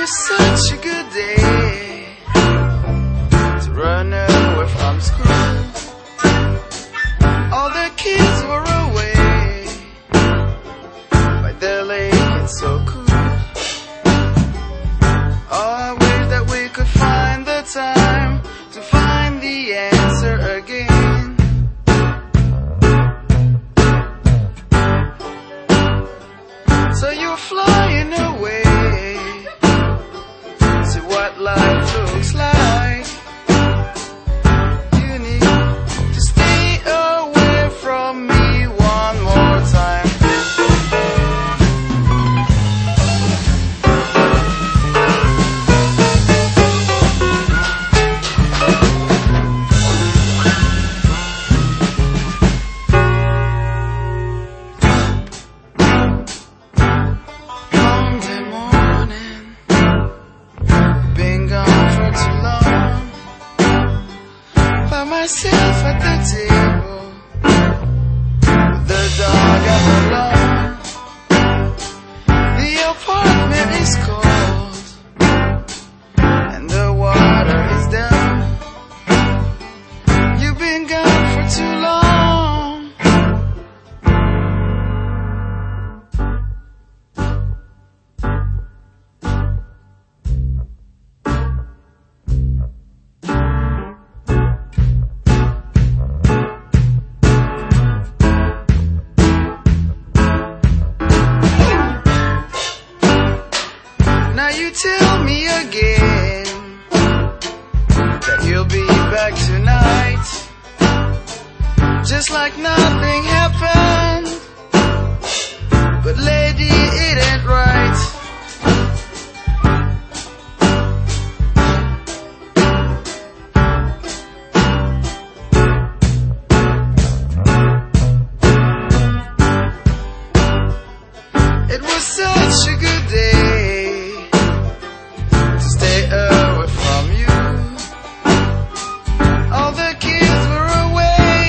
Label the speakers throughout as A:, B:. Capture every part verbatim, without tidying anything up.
A: was such a good day to run away from school. All the kids were away by the lake, it's so cool. Oh, I wish that we could find the time to find the answer again. So you're flying away, see what life looks like. You need to stay away from me one more time. Monday morning, been gone for too long. By myself at the table, with the dog at the lawn. The apartment is cold, and the water is down. You've been gone for too long. Now you tell me again that you'll be back tonight, just like nothing happened. But lady, it ain't right. It was such a good day to stay away from you. All the kids were away.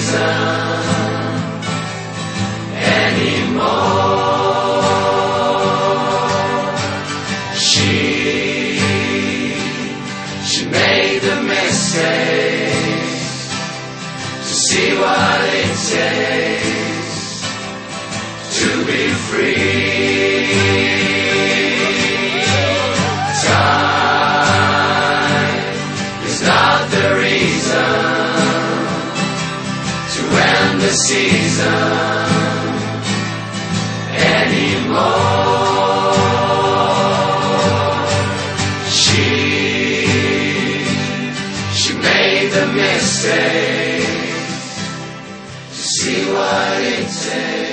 B: Season anymore. be free. Time is not the reason to end the season anymore. She, she made the mistake to see what it takes.